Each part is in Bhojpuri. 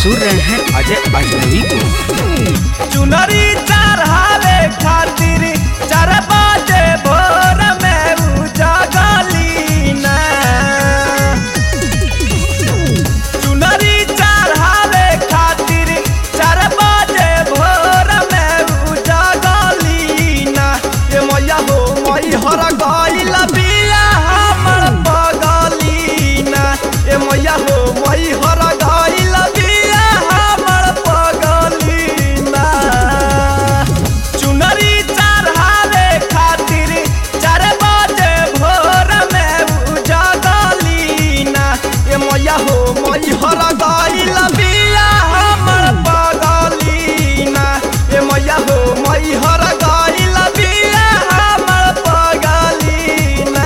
सुन रहे हैं अजय अजनबी को। चुनरी चढ़ावे खातिर 4 बजे भोर में उजागली ना। चुनरी चढ़ावे खातिर 4 बजे भोर में उजागली ना। ये मैया हो मई हर गइल बिया हमर बगली ना। ये मैया हो मई हर गइल बिया हमर बगली ना। चुनरी चढ़ावे खातिर 4 बजे भोर में उजागली ना। ये मैया हो मई हर गइल बिया हमर बगली ना। ये मैया हो मई हर गइल बिया हमर बगली ना।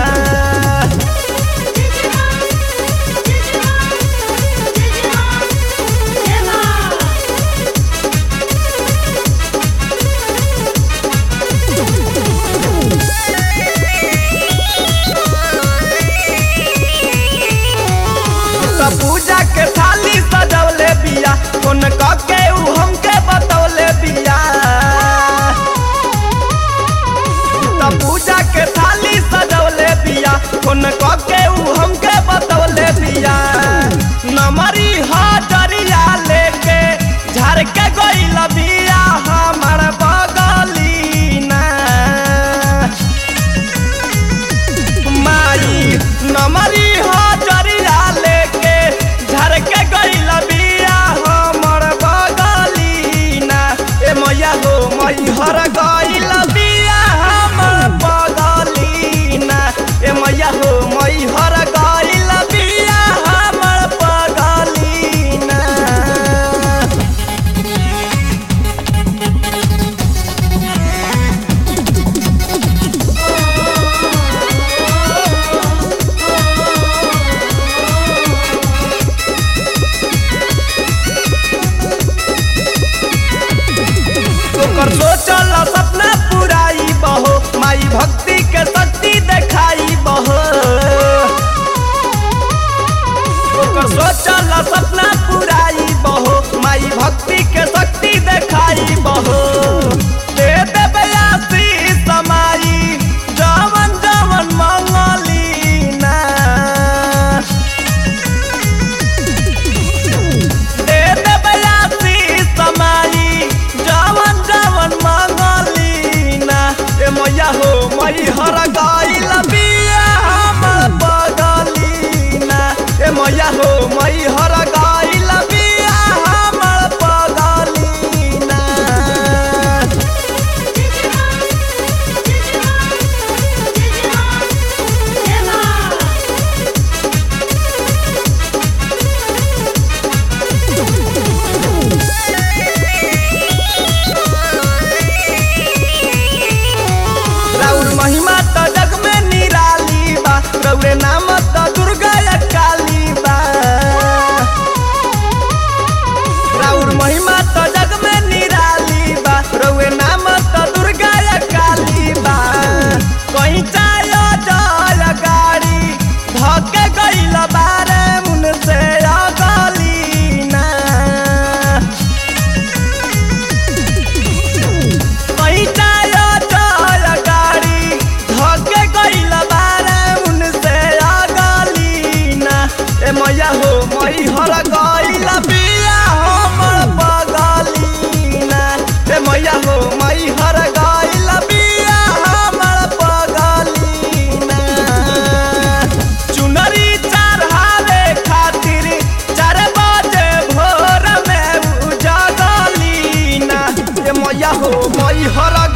पूजा के थाली सजौले बिया फोन के उ हमके बतौले बिया। पूजा के थाली सजौले बिया फोन के उ हमके बतौले बिया। नमरी हजरिया लेके झाड़ के गइल बिया हमर बगली ना। माई नमरी हजरिया लेके झड़ के गइल बिया हमर बगली ना। ए मैया हो मई हर गइल बिया हमर बगली ना। ए मैया हो मई हर गइल बिया हमर बगली ना। ओकर सोचल सपना पुराई बहो माई भक्ति के शक्ति देखाई बहो। ओकर सोचल सपना पुराई बहो माई भक्ति के शक्ति देखाई बहो। दे देबे आशीष समाई जवन जवन मंगली ना। दे देबे आशीष समाई जवन जवन मंगली ना। ए मैया हो मई हर गइल बिया हमर बगली ना। ए मैया हो मई हर गइल बिया हमर बगली ना। राउर महिमा त जग में निराली बा रउरे नाम त दुर्गा या काली बा। राउर महिमा त जग में निराली बा रउरे नाम त दुर्गा या काली बा। कहीं चायो जल गाड़ी धके गइल बारे उनसे अगली ना। कहीं चायो जल गाड़ी धके गइल बारे उनसे अगली ना। ए मैया हो मई हर गइल बिया हमर बगली ना। ए मैया हो मई हर गइल बिया हमर बगली ना। चुनरी चढ़ावे खातिर 4 बजे भोर में उजागली ना। ए मैया हो मई हर